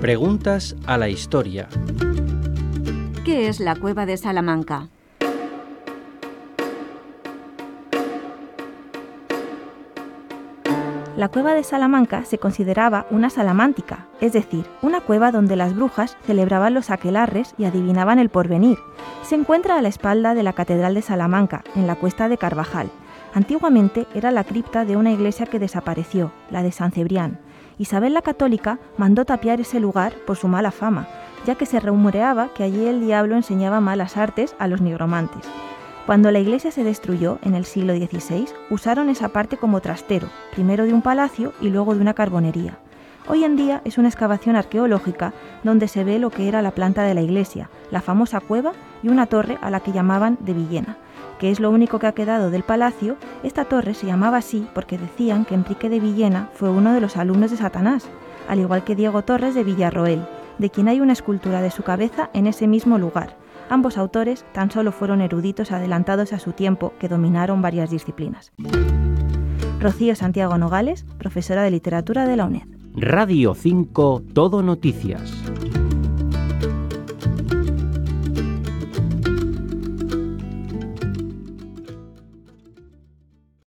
Preguntas a la historia. ¿Qué es la Cueva de Salamanca? La cueva de Salamanca se consideraba una salamántica, es decir, una cueva donde las brujas celebraban los aquelarres y adivinaban el porvenir. Se encuentra a la espalda de la Catedral de Salamanca, en la Cuesta de Carvajal. Antiguamente era la cripta de una iglesia que desapareció, la de San Cebrián. Isabel la Católica mandó tapiar ese lugar por su mala fama, ya que se rumoreaba que allí el diablo enseñaba malas artes a los nigromantes. Cuando la iglesia se destruyó en el siglo XVI, usaron esa parte como trastero, primero de un palacio y luego de una carbonería. Hoy en día es una excavación arqueológica donde se ve lo que era la planta de la iglesia, la famosa cueva y una torre a la que llamaban de Villena, que es lo único que ha quedado del palacio. Esta torre se llamaba así porque decían que Enrique de Villena fue uno de los alumnos de Satanás, al igual que Diego Torres de Villarroel, de quien hay una escultura de su cabeza en ese mismo lugar. Ambos autores tan solo fueron eruditos adelantados a su tiempo que dominaron varias disciplinas. Rocío Santiago Nogales, profesora de literatura de la UNED. Radio 5 Todo Noticias.